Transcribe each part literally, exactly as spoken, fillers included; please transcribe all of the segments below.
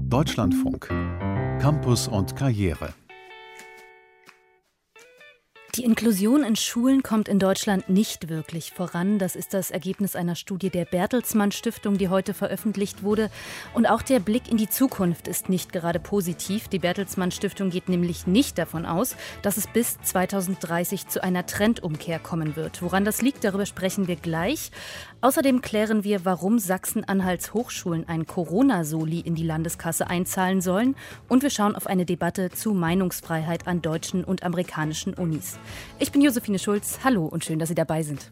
Deutschlandfunk. Campus und Karriere. Die Inklusion in Schulen kommt in Deutschland nicht wirklich voran. Das ist das Ergebnis einer Studie der Bertelsmann Stiftung, die heute veröffentlicht wurde. Und auch der Blick in die Zukunft ist nicht gerade positiv. Die Bertelsmann Stiftung geht nämlich nicht davon aus, dass es bis zweitausenddreißig zu einer Trendumkehr kommen wird. Woran das liegt, darüber sprechen wir gleich. Außerdem klären wir, warum Sachsen-Anhalts Hochschulen ein Corona-Soli in die Landeskasse einzahlen sollen. Und wir schauen auf eine Debatte zu Meinungsfreiheit an deutschen und amerikanischen Unis. Ich bin Josephine Schulz. Hallo und schön, dass Sie dabei sind.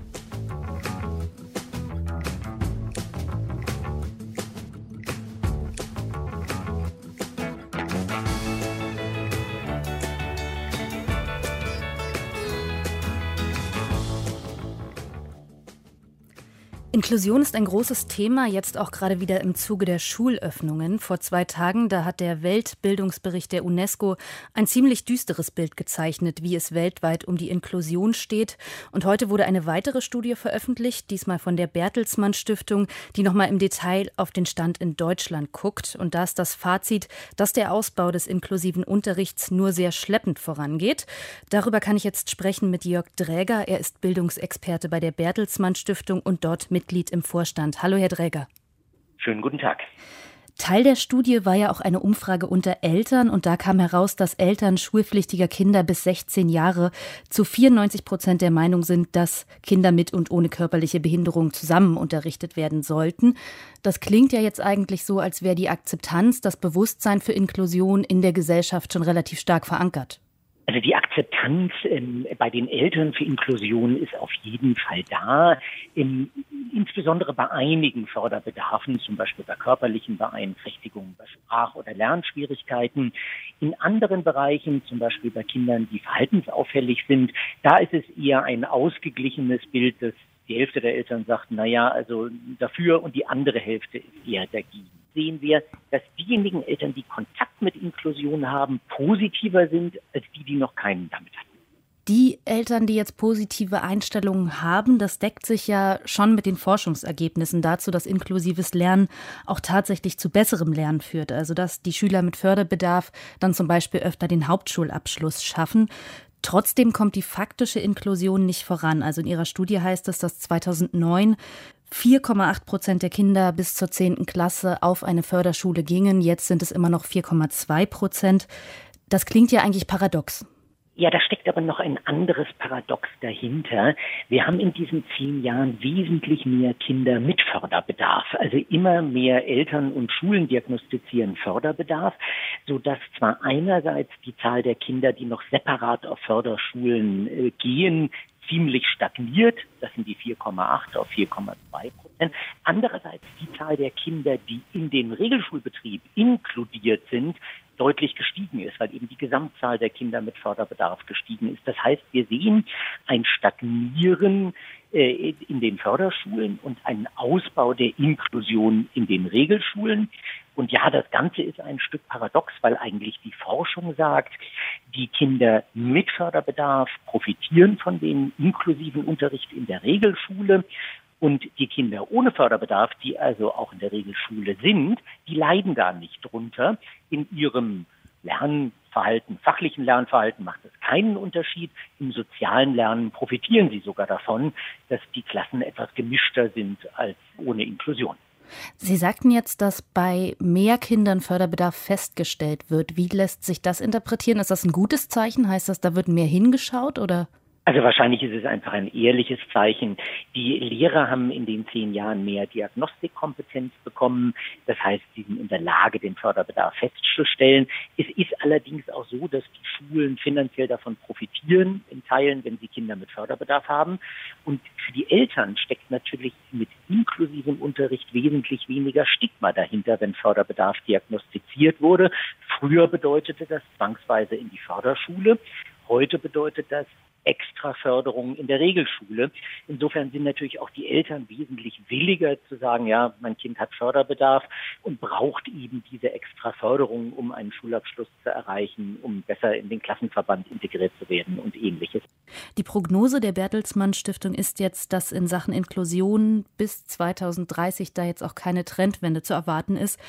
Inklusion ist ein großes Thema, jetzt auch gerade wieder im Zuge der Schulöffnungen. Vor zwei Tagen, da hat der Weltbildungsbericht der UNESCO ein ziemlich düsteres Bild gezeichnet, wie es weltweit um die Inklusion steht. Und heute wurde eine weitere Studie veröffentlicht, diesmal von der Bertelsmann Stiftung, die nochmal im Detail auf den Stand in Deutschland guckt. Und da ist das Fazit, dass der Ausbau des inklusiven Unterrichts nur sehr schleppend vorangeht. Darüber kann ich jetzt sprechen mit Jörg Dräger. Er ist Bildungsexperte bei der Bertelsmann Stiftung und dort mit Mitglied im Vorstand. Hallo, Herr Dräger. Schönen guten Tag. Teil der Studie war ja auch eine Umfrage unter Eltern und da kam heraus, dass Eltern schulpflichtiger Kinder bis sechzehn Jahre zu vierundneunzig Prozent der Meinung sind, dass Kinder mit und ohne körperliche Behinderung zusammen unterrichtet werden sollten. Das klingt ja jetzt eigentlich so, als wäre die Akzeptanz, das Bewusstsein für Inklusion in der Gesellschaft schon relativ stark verankert. Also die Akzeptanz ähm, bei den Eltern für Inklusion ist auf jeden Fall da. Ähm, insbesondere bei einigen Förderbedarfen, zum Beispiel bei körperlichen Beeinträchtigungen, bei Sprach- oder Lernschwierigkeiten. In anderen Bereichen, zum Beispiel bei Kindern, die verhaltensauffällig sind, da ist es eher ein ausgeglichenes Bild, dass die Hälfte der Eltern sagt, naja, also dafür, und die andere Hälfte ist eher dagegen. Sehen wir, dass diejenigen Eltern, die Kontakt mit Inklusion haben, positiver sind als die, die noch keinen damit hatten. Die Eltern, die jetzt positive Einstellungen haben, das deckt sich ja schon mit den Forschungsergebnissen dazu, dass inklusives Lernen auch tatsächlich zu besserem Lernen führt. Also dass die Schüler mit Förderbedarf dann zum Beispiel öfter den Hauptschulabschluss schaffen. Trotzdem kommt die faktische Inklusion nicht voran. Also in Ihrer Studie heißt es, dass zweitausendneun vier Komma acht Prozent der Kinder bis zur zehnten Klasse auf eine Förderschule gingen. Jetzt sind es immer noch vier Komma zwei Prozent. Das klingt ja eigentlich paradox. Ja, da steckt aber noch ein anderes Paradox dahinter. Wir haben in diesen zehn Jahren wesentlich mehr Kinder mit Förderbedarf. Also immer mehr Eltern und Schulen diagnostizieren Förderbedarf, sodass zwar einerseits die Zahl der Kinder, die noch separat auf Förderschulen äh, gehen, ziemlich stagniert. Das sind die vier Komma acht auf vier Komma zwei Prozent. Andererseits die Zahl der Kinder, die in den Regelschulbetrieb inkludiert sind, deutlich gestiegen ist, weil eben die Gesamtzahl der Kinder mit Förderbedarf gestiegen ist. Das heißt, wir sehen ein Stagnieren äh, in den Förderschulen und einen Ausbau der Inklusion in den Regelschulen. Und ja, das Ganze ist ein Stück paradox, weil eigentlich die Forschung sagt, die Kinder mit Förderbedarf profitieren von dem inklusiven Unterricht in der Regelschule. Und die Kinder ohne Förderbedarf, die also auch in der Regelschule sind, die leiden da nicht drunter. In ihrem Lernverhalten, fachlichen Lernverhalten macht es keinen Unterschied. Im sozialen Lernen profitieren sie sogar davon, dass die Klassen etwas gemischter sind als ohne Inklusion. Sie sagten jetzt, dass bei mehr Kindern Förderbedarf festgestellt wird. Wie lässt sich das interpretieren? Ist das ein gutes Zeichen? Heißt das, da wird mehr hingeschaut oder? Also wahrscheinlich ist es einfach ein ehrliches Zeichen. Die Lehrer haben in den zehn Jahren mehr Diagnostikkompetenz bekommen. Das heißt, sie sind in der Lage, den Förderbedarf festzustellen. Es ist allerdings auch so, dass die Schulen finanziell davon profitieren, in Teilen, wenn sie Kinder mit Förderbedarf haben. Und für die Eltern steckt natürlich mit inklusivem Unterricht wesentlich weniger Stigma dahinter, wenn Förderbedarf diagnostiziert wurde. Früher bedeutete das zwangsweise in die Förderschule. Heute bedeutet das extra Förderung in der Regelschule. Insofern sind natürlich auch die Eltern wesentlich williger zu sagen, ja, mein Kind hat Förderbedarf und braucht eben diese extra Förderung, um einen Schulabschluss zu erreichen, um besser in den Klassenverband integriert zu werden und Ähnliches. Die Prognose der Bertelsmann Stiftung ist jetzt, dass in Sachen Inklusion bis zweitausenddreißig da jetzt auch keine Trendwende zu erwarten ist.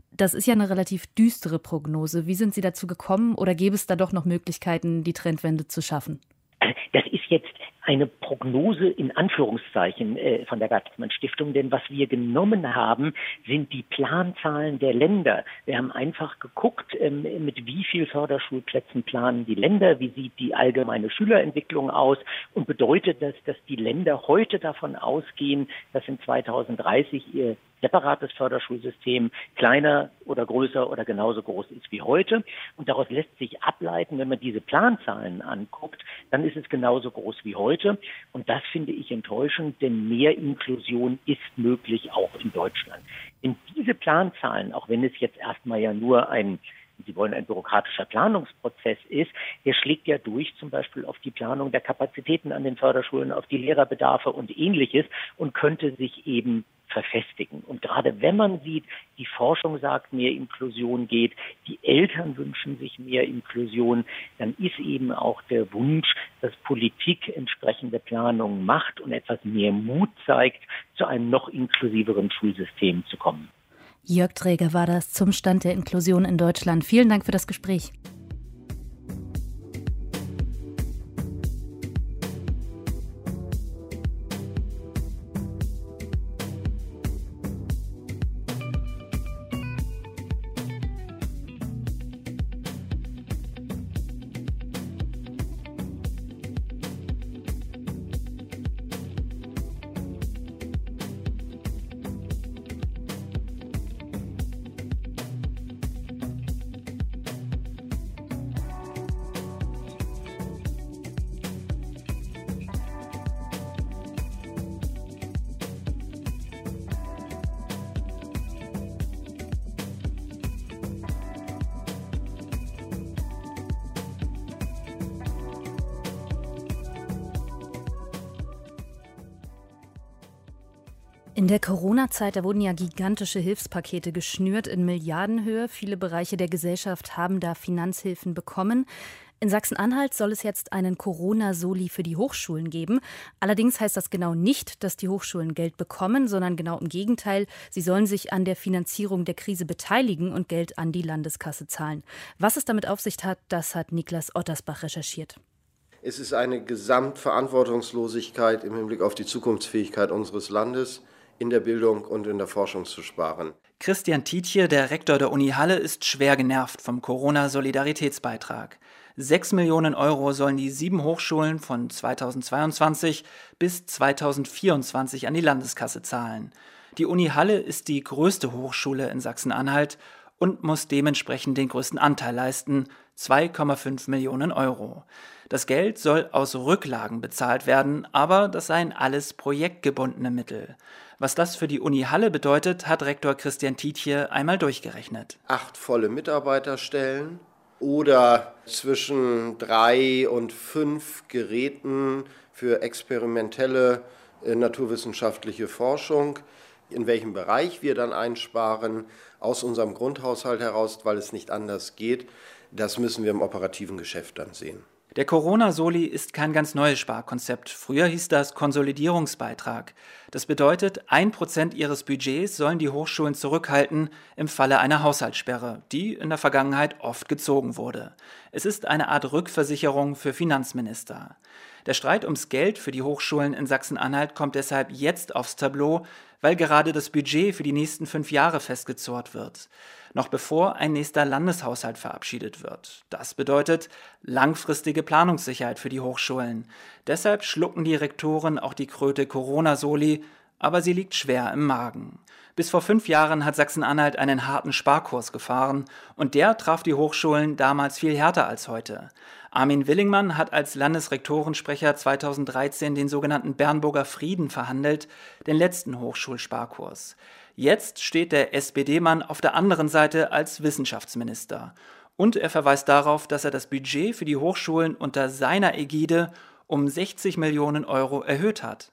Das ist ja eine relativ düstere Prognose. Wie sind Sie dazu gekommen oder gäbe es da doch noch Möglichkeiten, die Trendwende zu schaffen? Das ist jetzt eine Prognose in Anführungszeichen äh, von der Bertelsmann Stiftung, denn was wir genommen haben, sind die Planzahlen der Länder. Wir haben einfach geguckt, ähm, mit wie viel Förderschulplätzen planen die Länder, wie sieht die allgemeine Schülerentwicklung aus und bedeutet das, dass die Länder heute davon ausgehen, dass in zweitausenddreißig ihr separates Förderschulsystem kleiner oder größer oder genauso groß ist wie heute. Und daraus lässt sich ableiten, wenn man diese Planzahlen anguckt, dann ist es genauso groß wie heute. Und das finde ich enttäuschend, denn mehr Inklusion ist möglich auch in Deutschland. Denn diese Planzahlen, auch wenn es jetzt erstmal ja nur ein Sie wollen ein bürokratischer Planungsprozess ist, der schlägt ja durch zum Beispiel auf die Planung der Kapazitäten an den Förderschulen, auf die Lehrerbedarfe und Ähnliches und könnte sich eben verfestigen. Und gerade wenn man sieht, die Forschung sagt, mehr Inklusion geht, die Eltern wünschen sich mehr Inklusion, dann ist eben auch der Wunsch, dass Politik entsprechende Planungen macht und etwas mehr Mut zeigt, zu einem noch inklusiveren Schulsystem zu kommen. Jörg Träger war das zum Stand der Inklusion in Deutschland. Vielen Dank für das Gespräch. In der Corona-Zeit, da wurden ja gigantische Hilfspakete geschnürt in Milliardenhöhe. Viele Bereiche der Gesellschaft haben da Finanzhilfen bekommen. In Sachsen-Anhalt soll es jetzt einen Corona-Soli für die Hochschulen geben. Allerdings heißt das genau nicht, dass die Hochschulen Geld bekommen, sondern genau im Gegenteil. Sie sollen sich an der Finanzierung der Krise beteiligen und Geld an die Landeskasse zahlen. Was es damit auf sich hat, das hat Niklas Ottersbach recherchiert. Es ist eine Gesamtverantwortungslosigkeit im Hinblick auf die Zukunftsfähigkeit unseres Landes, in der Bildung und in der Forschung zu sparen. Christian Tietje, der Rektor der Uni Halle, ist schwer genervt vom Corona-Solidaritätsbeitrag. Sechs Millionen Euro sollen die sieben Hochschulen von zweitausendzweiundzwanzig bis zweitausendvierundzwanzig an die Landeskasse zahlen. Die Uni Halle ist die größte Hochschule in Sachsen-Anhalt und muss dementsprechend den größten Anteil leisten, zwei Komma fünf Millionen Euro. Das Geld soll aus Rücklagen bezahlt werden, aber das seien alles projektgebundene Mittel. Was das für die Uni Halle bedeutet, hat Rektor Christian Tietje einmal durchgerechnet. Acht volle Mitarbeiterstellen oder zwischen drei und fünf Geräten für experimentelle äh, naturwissenschaftliche Forschung. In welchem Bereich wir dann einsparen, aus unserem Grundhaushalt heraus, weil es nicht anders geht, das müssen wir im operativen Geschäft dann sehen. Der Corona-Soli ist kein ganz neues Sparkonzept. Früher hieß das Konsolidierungsbeitrag. Das bedeutet, ein Prozent ihres Budgets sollen die Hochschulen zurückhalten im Falle einer Haushaltssperre, die in der Vergangenheit oft gezogen wurde. Es ist eine Art Rückversicherung für Finanzminister. Der Streit ums Geld für die Hochschulen in Sachsen-Anhalt kommt deshalb jetzt aufs Tableau, weil gerade das Budget für die nächsten fünf Jahre festgezurrt wird. Noch bevor ein nächster Landeshaushalt verabschiedet wird. Das bedeutet langfristige Planungssicherheit für die Hochschulen. Deshalb schlucken die Rektoren auch die Kröte Corona-Soli, aber sie liegt schwer im Magen. Bis vor fünf Jahren hat Sachsen-Anhalt einen harten Sparkurs gefahren und der traf die Hochschulen damals viel härter als heute. Armin Willingmann hat als Landesrektorensprecher zweitausenddreizehn den sogenannten Bernburger Frieden verhandelt, den letzten Hochschulsparkurs. Jetzt steht der S P D-Mann auf der anderen Seite als Wissenschaftsminister. Und er verweist darauf, dass er das Budget für die Hochschulen unter seiner Ägide um sechzig Millionen Euro erhöht hat.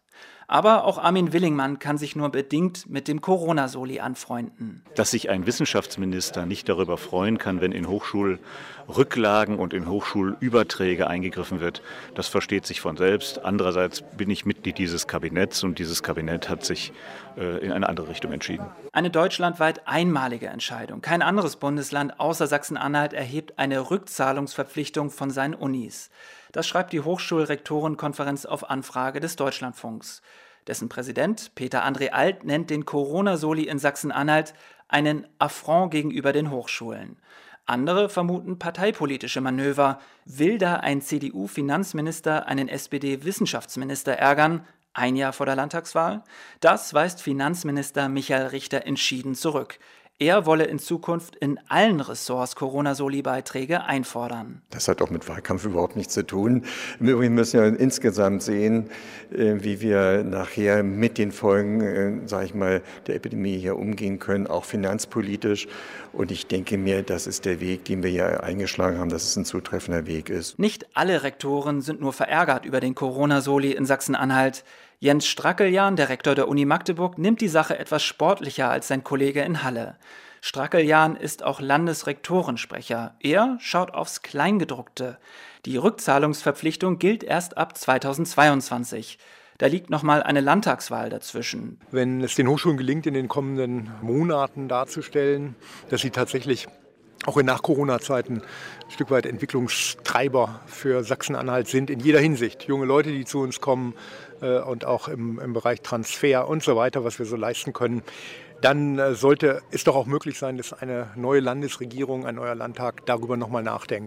Aber auch Armin Willingmann kann sich nur bedingt mit dem Corona-Soli anfreunden. Dass sich ein Wissenschaftsminister nicht darüber freuen kann, wenn in Hochschulrücklagen und in Hochschulüberträge eingegriffen wird, das versteht sich von selbst. Andererseits bin ich Mitglied dieses Kabinetts und dieses Kabinett hat sich äh, in eine andere Richtung entschieden. Eine deutschlandweit einmalige Entscheidung. Kein anderes Bundesland außer Sachsen-Anhalt erhebt eine Rückzahlungsverpflichtung von seinen Unis. Das schreibt die Hochschulrektorenkonferenz auf Anfrage des Deutschlandfunks. Dessen Präsident Peter André Alt nennt den Corona-Soli in Sachsen-Anhalt einen Affront gegenüber den Hochschulen. Andere vermuten parteipolitische Manöver. Will da ein C D U-Finanzminister einen S P D-Wissenschaftsminister ärgern? Ein Jahr vor der Landtagswahl? Das weist Finanzminister Michael Richter entschieden zurück. Er wolle in Zukunft in allen Ressorts Corona-Soli-Beiträge einfordern. Das hat auch mit Wahlkampf überhaupt nichts zu tun. Im Übrigen müssen wir insgesamt sehen, wie wir nachher mit den Folgen, sage ich mal, der Epidemie hier umgehen können, auch finanzpolitisch. Und ich denke mir, das ist der Weg, den wir hier eingeschlagen haben, dass es ein zutreffender Weg ist. Nicht alle Rektoren sind nur verärgert über den Corona-Soli in Sachsen-Anhalt. Jens Strackeljan, der Rektor der Uni Magdeburg, nimmt die Sache etwas sportlicher als sein Kollege in Halle. Strackeljan ist auch Landesrektorensprecher. Er schaut aufs Kleingedruckte. Die Rückzahlungsverpflichtung gilt erst ab zweitausendzweiundzwanzig. Da liegt noch mal eine Landtagswahl dazwischen. Wenn es den Hochschulen gelingt, in den kommenden Monaten darzustellen, dass sie tatsächlich auch in Nach-Corona-Zeiten ein Stück weit Entwicklungstreiber für Sachsen-Anhalt sind, in jeder Hinsicht. Junge Leute, die zu uns kommen äh, und auch im, im Bereich Transfer und so weiter, was wir so leisten können, dann äh, sollte es doch auch möglich sein, dass eine neue Landesregierung, ein neuer Landtag darüber nochmal nachdenkt.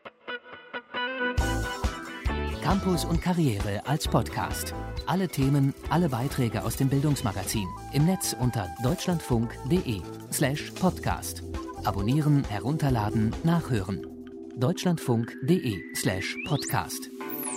Campus und Karriere als Podcast. Alle Themen, alle Beiträge aus dem Bildungsmagazin. Im Netz unter deutschlandfunk.de slash podcast. Abonnieren, herunterladen, nachhören. deutschlandfunk.de slash podcast.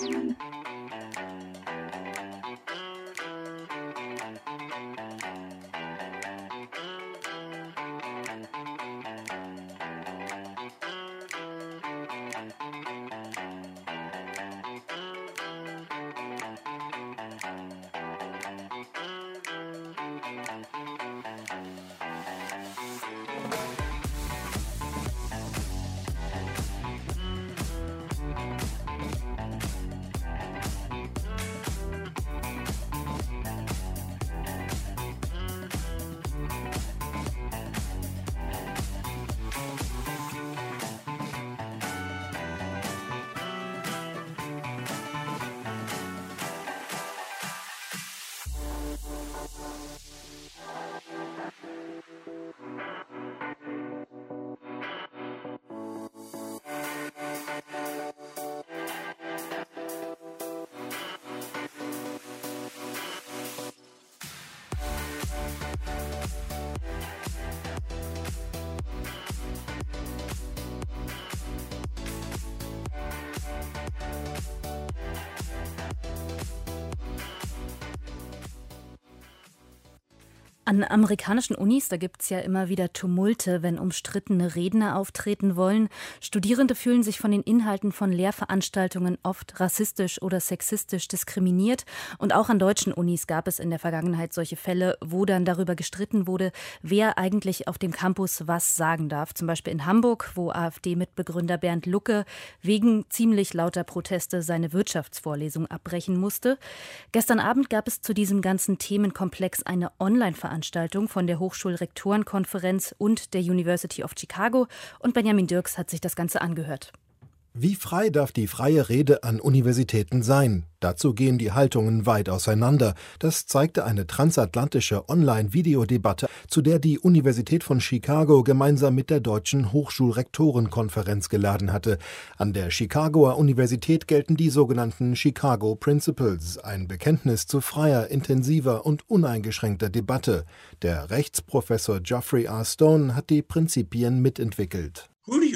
An amerikanischen Unis, da gibt es ja immer wieder Tumulte, wenn umstrittene Redner auftreten wollen. Studierende fühlen sich von den Inhalten von Lehrveranstaltungen oft rassistisch oder sexistisch diskriminiert. Und auch an deutschen Unis gab es in der Vergangenheit solche Fälle, wo dann darüber gestritten wurde, wer eigentlich auf dem Campus was sagen darf. Zum Beispiel in Hamburg, wo AfD-Mitbegründer Bernd Lucke wegen ziemlich lauter Proteste seine Wirtschaftsvorlesung abbrechen musste. Gestern Abend gab es zu diesem ganzen Themenkomplex eine Online-Veranstaltung von der Hochschulrektorenkonferenz und der University of Chicago. Und Benjamin Dirks hat sich das Ganze angehört. Wie frei darf die freie Rede an Universitäten sein? Dazu gehen die Haltungen weit auseinander. Das zeigte eine transatlantische Online-Videodebatte, zu der die Universität von Chicago gemeinsam mit der Deutschen Hochschulrektorenkonferenz geladen hatte. An der Chicagoer Universität gelten die sogenannten Chicago Principles, ein Bekenntnis zu freier, intensiver und uneingeschränkter Debatte. Der Rechtsprofessor Geoffrey R. Stone hat die Prinzipien mitentwickelt.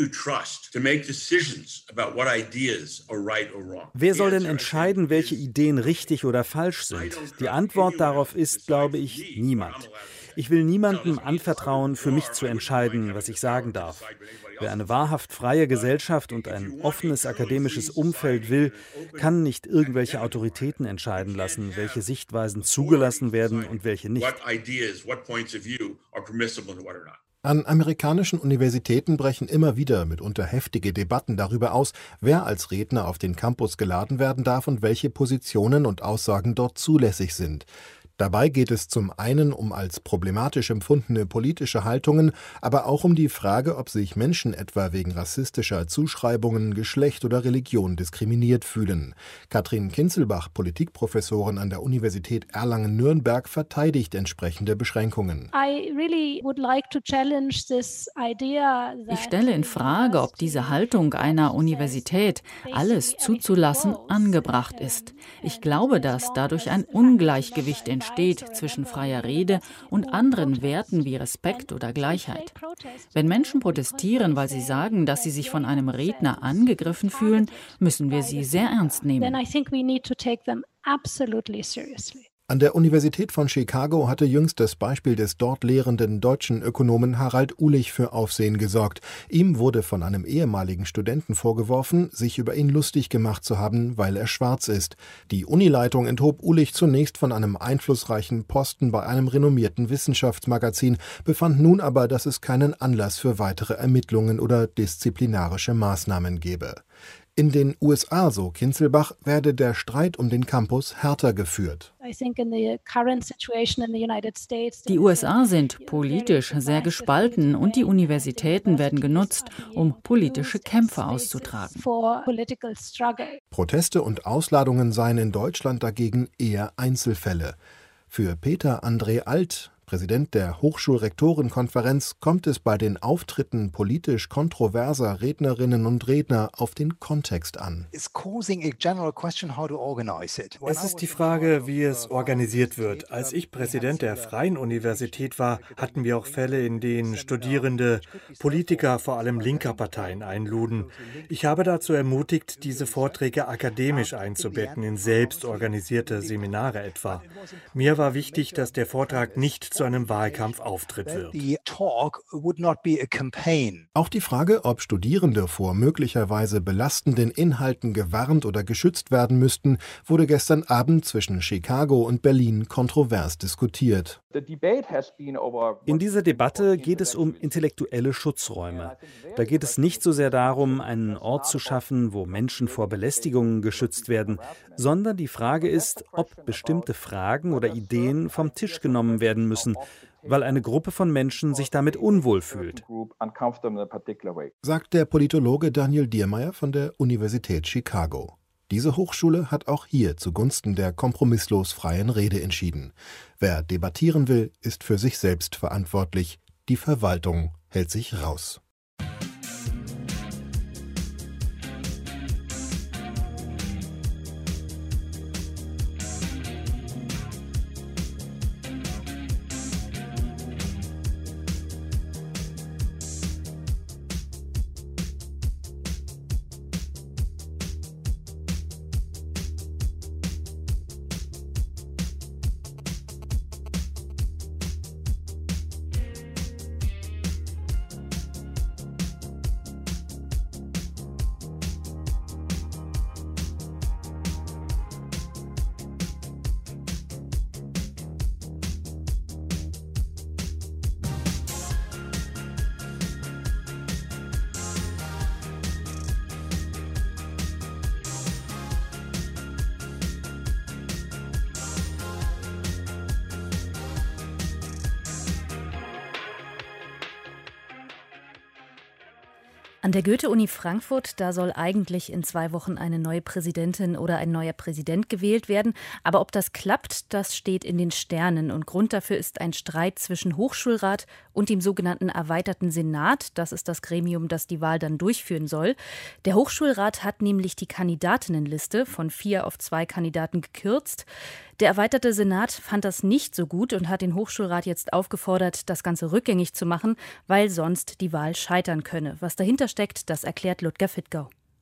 Wer soll denn entscheiden, welche Ideen richtig oder falsch sind? Die Antwort darauf ist, glaube ich, niemand. Ich will niemandem anvertrauen, für mich zu entscheiden, was ich sagen darf. Wer eine wahrhaft freie Gesellschaft und ein offenes akademisches Umfeld will, kann nicht irgendwelche Autoritäten entscheiden lassen, welche Sichtweisen zugelassen werden und welche nicht. An amerikanischen Universitäten brechen immer wieder mitunter heftige Debatten darüber aus, wer als Redner auf den Campus geladen werden darf und welche Positionen und Aussagen dort zulässig sind. Dabei geht es zum einen um als problematisch empfundene politische Haltungen, aber auch um die Frage, ob sich Menschen etwa wegen rassistischer Zuschreibungen, Geschlecht oder Religion diskriminiert fühlen. Katrin Kinzelbach, Politikprofessorin an der Universität Erlangen-Nürnberg, verteidigt entsprechende Beschränkungen. Ich stelle in Frage, ob diese Haltung einer Universität, alles zuzulassen, angebracht ist. Ich glaube, dass dadurch ein Ungleichgewicht entsteht. steht zwischen freier Rede und anderen Werten wie Respekt oder Gleichheit. Wenn Menschen protestieren, weil sie sagen, dass sie sich von einem Redner angegriffen fühlen, müssen wir sie sehr ernst nehmen. An der Universität von Chicago hatte jüngst das Beispiel des dort lehrenden deutschen Ökonomen Harald Uhlich für Aufsehen gesorgt. Ihm wurde von einem ehemaligen Studenten vorgeworfen, sich über ihn lustig gemacht zu haben, weil er schwarz ist. Die Unileitung enthob Uhlich zunächst von einem einflussreichen Posten bei einem renommierten Wissenschaftsmagazin, befand nun aber, dass es keinen Anlass für weitere Ermittlungen oder disziplinarische Maßnahmen gebe. In den U S A, so Kinzelbach, werde der Streit um den Campus härter geführt. Die U S A sind politisch sehr gespalten und die Universitäten werden genutzt, um politische Kämpfe auszutragen. Proteste und Ausladungen seien in Deutschland dagegen eher Einzelfälle. Für Peter André Alt, Präsident der Hochschulrektorenkonferenz, kommt es bei den Auftritten politisch kontroverser Rednerinnen und Redner auf den Kontext an. Es ist die Frage, wie es organisiert wird. Als ich Präsident der Freien Universität war, hatten wir auch Fälle, in denen Studierende Politiker, vor allem linker Parteien, einluden. Ich habe dazu ermutigt, diese Vorträge akademisch einzubetten, in selbst organisierte Seminare etwa. Mir war wichtig, dass der Vortrag nicht zu einem Wahlkampfauftritt wird. Auch die Frage, ob Studierende vor möglicherweise belastenden Inhalten gewarnt oder geschützt werden müssten, wurde gestern Abend zwischen Chicago und Berlin kontrovers diskutiert. In dieser Debatte geht es um intellektuelle Schutzräume. Da geht es nicht so sehr darum, einen Ort zu schaffen, wo Menschen vor Belästigungen geschützt werden, sondern die Frage ist, ob bestimmte Fragen oder Ideen vom Tisch genommen werden müssen, weil eine Gruppe von Menschen sich damit unwohl fühlt, sagt der Politologe Daniel Diermeier von der Universität Chicago. Diese Hochschule hat auch hier zugunsten der kompromisslos freien Rede entschieden. Wer debattieren will, ist für sich selbst verantwortlich. Die Verwaltung hält sich raus. An der Goethe-Uni Frankfurt, da soll eigentlich in zwei Wochen eine neue Präsidentin oder ein neuer Präsident gewählt werden. Aber ob das klappt, das steht in den Sternen. Und Grund dafür ist ein Streit zwischen Hochschulrat und dem sogenannten erweiterten Senat. Das ist das Gremium, das die Wahl dann durchführen soll. Der Hochschulrat hat nämlich die Kandidatinnenliste von vier auf zwei Kandidaten gekürzt. Der erweiterte Senat fand das nicht so gut und hat den Hochschulrat jetzt aufgefordert, das Ganze rückgängig zu machen, weil sonst die Wahl scheitern könne. Was dahinter steckt, das erklärt Ludger Fittgau.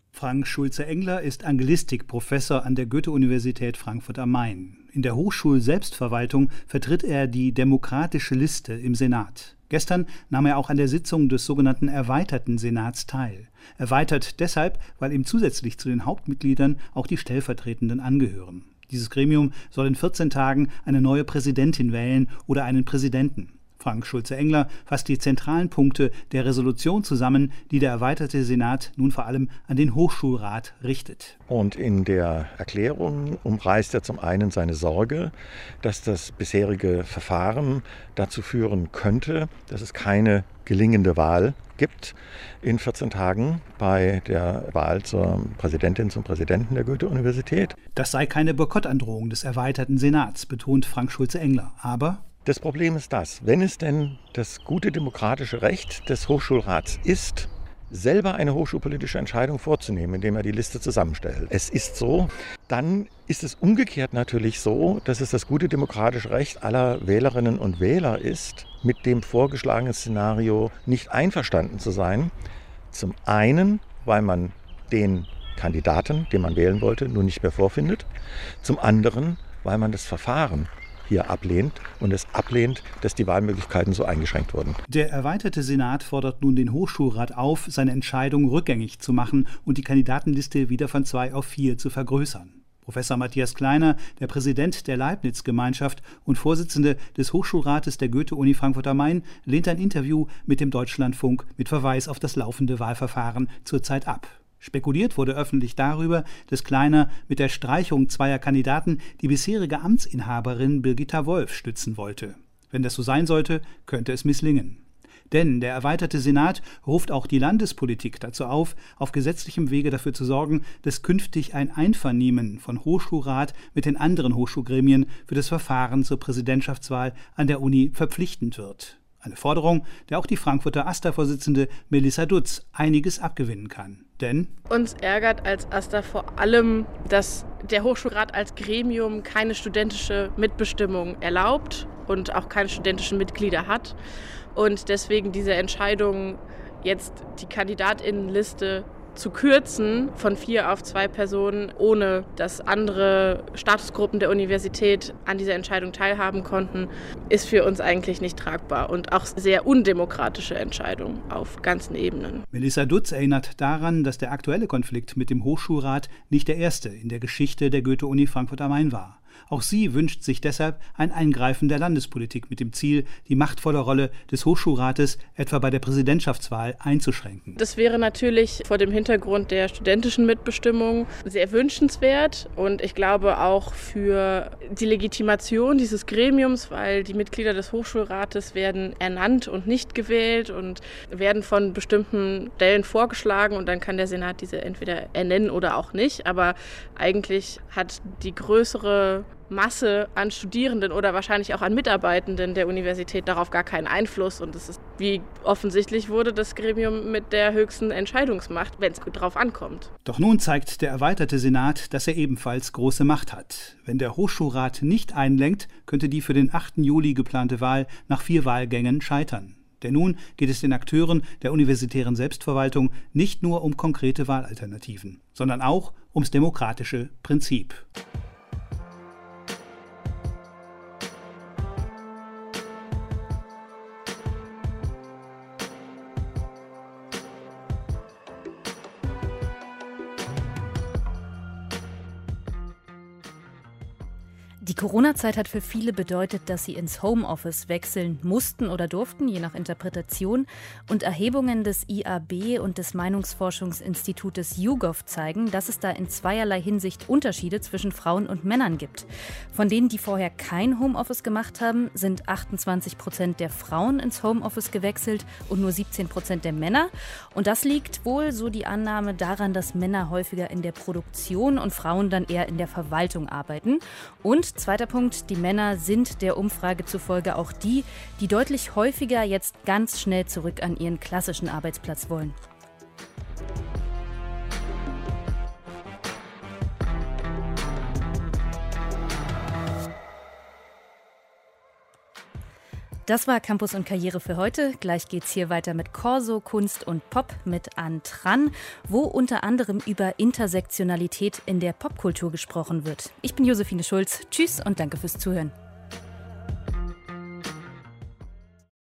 Frank Schulze-Engler ist Anglistikprofessor an der Goethe-Universität Frankfurt am Main. In der Hochschul-Selbstverwaltung vertritt er die Demokratische Liste im Senat. Gestern nahm er auch an der Sitzung des sogenannten Erweiterten Senats teil. Erweitert deshalb, weil ihm zusätzlich zu den Hauptmitgliedern auch die Stellvertretenden angehören. Dieses Gremium soll in vierzehn Tagen eine neue Präsidentin wählen oder einen Präsidenten. Frank Schulze-Engler fasst die zentralen Punkte der Resolution zusammen, die der erweiterte Senat nun vor allem an den Hochschulrat richtet. Und in der Erklärung umreißt er zum einen seine Sorge, dass das bisherige Verfahren dazu führen könnte, dass es keine gelingende Wahl gibt in vierzehn Tagen bei der Wahl zur Präsidentin, zum Präsidenten der Goethe-Universität. Das sei keine Boykottandrohung des erweiterten Senats, betont Frank Schulze-Engler. Aber das Problem ist das, wenn es denn das gute demokratische Recht des Hochschulrats ist, selber eine hochschulpolitische Entscheidung vorzunehmen, indem er die Liste zusammenstellt. Es ist so, dann ist es umgekehrt natürlich so, dass es das gute demokratische Recht aller Wählerinnen und Wähler ist, mit dem vorgeschlagenen Szenario nicht einverstanden zu sein. Zum einen, weil man den Kandidaten, den man wählen wollte, nun nicht mehr vorfindet. Zum anderen, weil man das Verfahren hier ablehnt und es ablehnt, dass die Wahlmöglichkeiten so eingeschränkt wurden. Der erweiterte Senat fordert nun den Hochschulrat auf, seine Entscheidung rückgängig zu machen und die Kandidatenliste wieder von zwei auf vier zu vergrößern. Professor Matthias Kleiner, der Präsident der Leibniz-Gemeinschaft und Vorsitzende des Hochschulrates der Goethe-Uni Frankfurt am Main, lehnt ein Interview mit dem Deutschlandfunk mit Verweis auf das laufende Wahlverfahren zurzeit ab. Spekuliert wurde öffentlich darüber, dass Kleiner mit der Streichung zweier Kandidaten die bisherige Amtsinhaberin Birgitta Wolf stützen wollte. Wenn das so sein sollte, könnte es misslingen. Denn der erweiterte Senat ruft auch die Landespolitik dazu auf, auf gesetzlichem Wege dafür zu sorgen, dass künftig ein Einvernehmen von Hochschulrat mit den anderen Hochschulgremien für das Verfahren zur Präsidentschaftswahl an der Uni verpflichtend wird. Eine Forderung, der auch die Frankfurter AStA-Vorsitzende Melissa Dutz einiges abgewinnen kann. Denn uns ärgert als AStA vor allem, dass der Hochschulrat als Gremium keine studentische Mitbestimmung erlaubt und auch keine studentischen Mitglieder hat. Und deswegen diese Entscheidung, jetzt die Kandidatinnenliste zu kürzen von vier auf zwei Personen, ohne dass andere Statusgruppen der Universität an dieser Entscheidung teilhaben konnten, ist für uns eigentlich nicht tragbar und auch sehr undemokratische Entscheidung auf ganzen Ebenen. Melissa Dutz erinnert daran, dass der aktuelle Konflikt mit dem Hochschulrat nicht der erste in der Geschichte der Goethe-Uni Frankfurt am Main war. Auch sie wünscht sich deshalb ein Eingreifen der Landespolitik mit dem Ziel, die machtvolle Rolle des Hochschulrates etwa bei der Präsidentschaftswahl einzuschränken. Das wäre natürlich vor dem Hintergrund der studentischen Mitbestimmung sehr wünschenswert und ich glaube auch für die Legitimation dieses Gremiums, weil die Mitglieder des Hochschulrates werden ernannt und nicht gewählt und werden von bestimmten Stellen vorgeschlagen und dann kann der Senat diese entweder ernennen oder auch nicht. Aber eigentlich hat die größere Masse an Studierenden oder wahrscheinlich auch an Mitarbeitenden der Universität darauf gar keinen Einfluss. Und es ist, wie offensichtlich wurde, das Gremium mit der höchsten Entscheidungsmacht, wenn es drauf ankommt. Doch nun zeigt der erweiterte Senat, dass er ebenfalls große Macht hat. Wenn der Hochschulrat nicht einlenkt, könnte die für den achten Juli geplante Wahl nach vier Wahlgängen scheitern. Denn nun geht es den Akteuren der universitären Selbstverwaltung nicht nur um konkrete Wahlalternativen, sondern auch ums demokratische Prinzip. Die Corona-Zeit hat für viele bedeutet, dass sie ins Homeoffice wechseln mussten oder durften, je nach Interpretation. Und Erhebungen des I A B und des Meinungsforschungsinstitutes YouGov zeigen, dass es da in zweierlei Hinsicht Unterschiede zwischen Frauen und Männern gibt. Von denen, die vorher kein Homeoffice gemacht haben, sind achtundzwanzig Prozent der Frauen ins Homeoffice gewechselt und nur siebzehn Prozent der Männer. Und das liegt wohl, so die Annahme, daran, dass Männer häufiger in der Produktion und Frauen dann eher in der Verwaltung arbeiten. Und zweiter Punkt, die Männer sind der Umfrage zufolge auch die, die deutlich häufiger jetzt ganz schnell zurück an ihren klassischen Arbeitsplatz wollen. Das war Campus und Karriere für heute. Gleich geht's hier weiter mit Corso, Kunst und Pop mit Antran, wo unter anderem über Intersektionalität in der Popkultur gesprochen wird. Ich bin Josephine Schulz. Tschüss und danke fürs Zuhören.